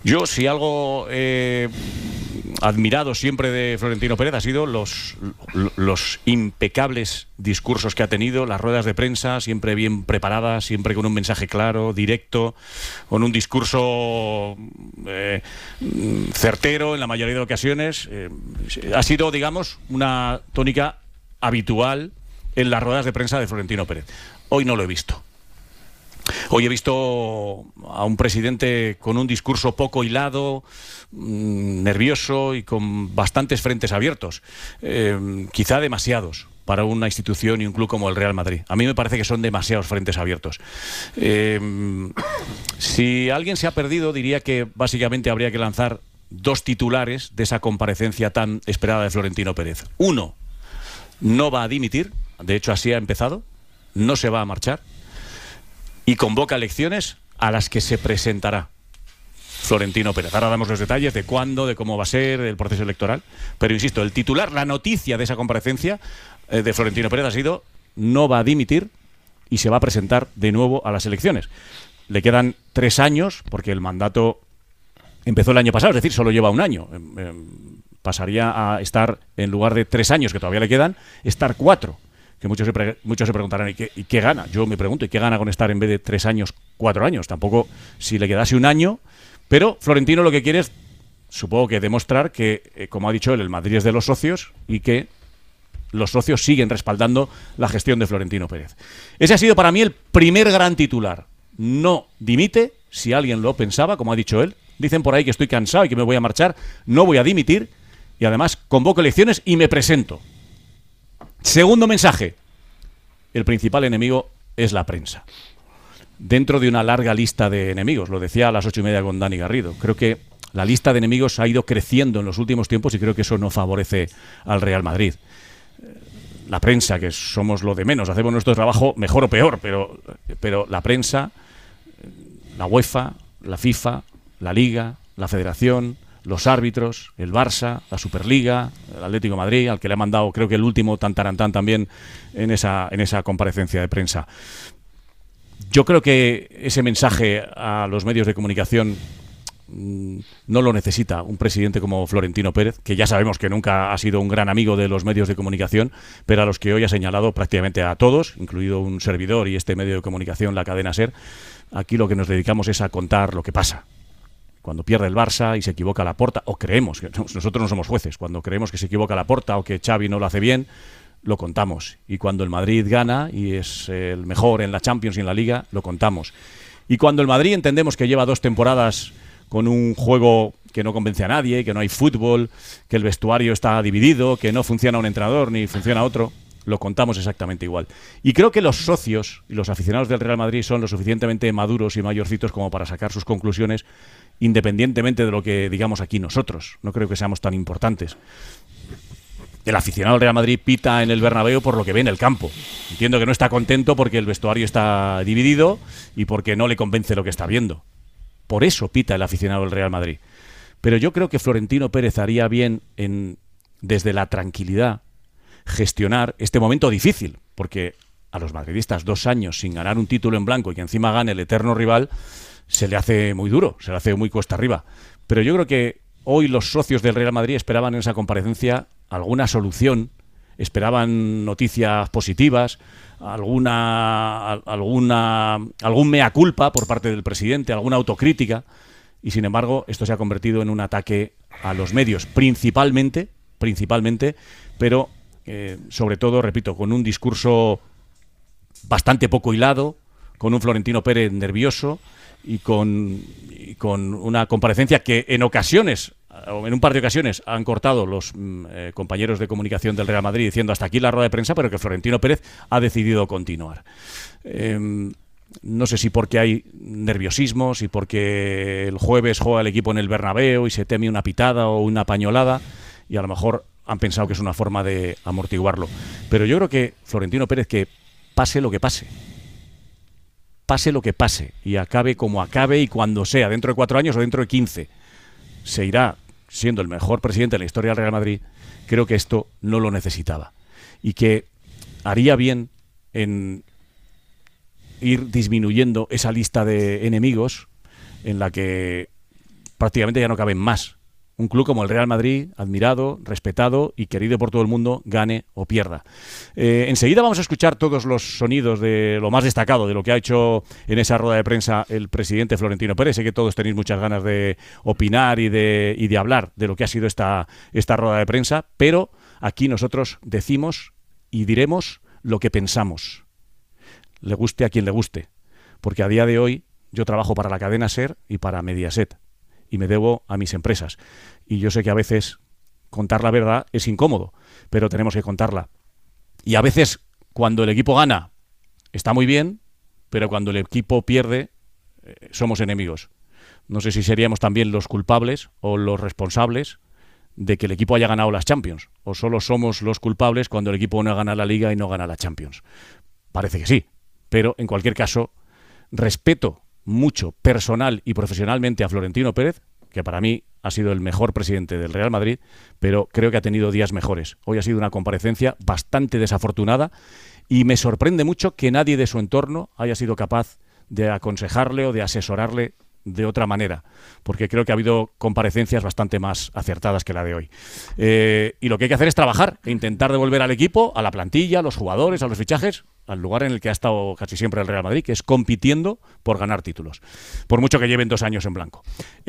Yo, si algo admirado siempre de Florentino Pérez ha sido los impecables discursos que ha tenido, las ruedas de prensa siempre bien preparadas, siempre con un mensaje claro, directo, con un discurso certero en la mayoría de ocasiones. Ha sido, digamos, una tónica habitual en las ruedas de prensa de Florentino Pérez. Hoy no lo he visto. Hoy he visto a un presidente con un discurso poco hilado, nervioso y con bastantes frentes abiertos. Quizá demasiados para una institución y un club como el Real Madrid. A mí me parece que son demasiados frentes abiertos. Si alguien se ha perdido, diría que básicamente habría que lanzar dos titulares de esa comparecencia tan esperada de Florentino Pérez. Uno, no va a dimitir, de hecho así ha empezado, no se va a marchar, y convoca elecciones a las que se presentará Florentino Pérez. Ahora damos los detalles de cuándo, de cómo va a ser el proceso electoral. Pero insisto, el titular, la noticia de esa comparecencia de Florentino Pérez ha sido: no va a dimitir y se va a presentar de nuevo a las elecciones. Le quedan 3 años, porque el mandato empezó el año pasado, es decir, solo lleva un año. Pasaría a estar, en lugar de 3 años que todavía le quedan, estar 4. Que muchos se preguntarán, ¿y qué gana? Yo me pregunto, ¿y qué gana con estar en vez de 3 años, 4 años? Tampoco, si le quedase un año. Pero Florentino lo que quiere es, supongo que demostrar que, como ha dicho él, el Madrid es de los socios y que los socios siguen respaldando la gestión de Florentino Pérez. Ese ha sido para mí el primer gran titular. No dimite, si alguien lo pensaba, como ha dicho él. Dicen por ahí que estoy cansado y que me voy a marchar. No voy a dimitir y además convoco elecciones y me presento. Segundo mensaje: el principal enemigo es la prensa. Dentro de una larga lista de enemigos, lo decía a las 8:30 con Dani Garrido, creo que la lista de enemigos ha ido creciendo en los últimos tiempos y creo que eso no favorece al Real Madrid. La prensa, que somos lo de menos, hacemos nuestro trabajo mejor o peor, pero la prensa, la UEFA, la FIFA, la Liga, la Federación, los árbitros, el Barça, la Superliga, el Atlético de Madrid, al que le ha mandado, creo que el último tantarantán también en esa comparecencia de prensa. Yo creo que ese mensaje a los medios de comunicación no lo necesita un presidente como Florentino Pérez, que ya sabemos que nunca ha sido un gran amigo de los medios de comunicación, pero a los que hoy ha señalado prácticamente a todos, incluido un servidor y este medio de comunicación, la cadena SER. Aquí lo que nos dedicamos es a contar lo que pasa. Cuando pierde el Barça y se equivoca Laporta, o creemos, que nosotros no somos jueces, cuando creemos que se equivoca Laporta o que Xavi no lo hace bien, lo contamos. Y cuando el Madrid gana y es el mejor en la Champions y en la Liga, lo contamos. Y cuando el Madrid entendemos que lleva 2 temporadas con un juego que no convence a nadie, que no hay fútbol, que el vestuario está dividido, que no funciona un entrenador ni funciona otro, lo contamos exactamente igual. Y creo que los socios y los aficionados del Real Madrid son lo suficientemente maduros y mayorcitos como para sacar sus conclusiones, independientemente de lo que digamos aquí nosotros. No creo que seamos tan importantes. El aficionado del Real Madrid pita en el Bernabéu por lo que ve en el campo. Entiendo que no está contento porque el vestuario está dividido y porque no le convence lo que está viendo. Por eso pita el aficionado del Real Madrid. Pero yo creo que Florentino Pérez haría bien en, desde la tranquilidad, gestionar este momento difícil, porque a los madridistas 2 años sin ganar un título en blanco y que encima gane el eterno rival, se le hace muy duro, se le hace muy cuesta arriba. Pero yo creo que hoy los socios del Real Madrid esperaban en esa comparecencia alguna solución, esperaban noticias positivas, algún mea culpa por parte del presidente, alguna autocrítica, y sin embargo esto se ha convertido en un ataque a los medios, principalmente, pero sobre todo, repito, con un discurso bastante poco hilado, con un Florentino Pérez nervioso y con una comparecencia que en ocasiones, o en un par de ocasiones, han cortado los compañeros de comunicación del Real Madrid diciendo hasta aquí la rueda de prensa, pero que Florentino Pérez ha decidido continuar. No sé si porque hay nerviosismo, si porque el jueves juega el equipo en el Bernabéu y se teme una pitada o una pañolada, y a lo mejor han pensado que es una forma de amortiguarlo. Pero yo creo que Florentino Pérez, que pase lo que pase, y acabe como acabe y cuando sea, dentro de 4 años o dentro de 15, se irá siendo el mejor presidente de la historia del Real Madrid. Creo que esto no lo necesitaba y que haría bien en ir disminuyendo esa lista de enemigos en la que prácticamente ya no caben más. Un club como el Real Madrid, admirado, respetado y querido por todo el mundo, gane o pierda. Enseguida vamos a escuchar todos los sonidos de lo más destacado de lo que ha hecho en esa rueda de prensa el presidente Florentino Pérez. Sé que todos tenéis muchas ganas de opinar y de hablar de lo que ha sido esta rueda de prensa, pero aquí nosotros decimos y diremos lo que pensamos. Le guste a quien le guste, porque a día de hoy yo trabajo para la cadena SER y para Mediaset, y me debo a mis empresas. Y yo sé que a veces contar la verdad es incómodo, pero tenemos que contarla. Y a veces, cuando el equipo gana, está muy bien, pero cuando el equipo pierde, somos enemigos. No sé si seríamos también los culpables o los responsables de que el equipo haya ganado las Champions, o solo somos los culpables cuando el equipo no gana la Liga y no gana la Champions. Parece que sí, pero en cualquier caso, respeto mucho personal y profesionalmente a Florentino Pérez, que para mí ha sido el mejor presidente del Real Madrid, pero creo que ha tenido días mejores. Hoy ha sido una comparecencia bastante desafortunada y me sorprende mucho que nadie de su entorno haya sido capaz de aconsejarle o de asesorarle de otra manera, porque creo que ha habido comparecencias bastante más acertadas que la de hoy. Y lo que hay que hacer es trabajar e intentar devolver al equipo, a la plantilla, a los jugadores, a los fichajes, al lugar en el que ha estado casi siempre el Real Madrid, que es compitiendo por ganar títulos, por mucho que lleven 2 años en blanco.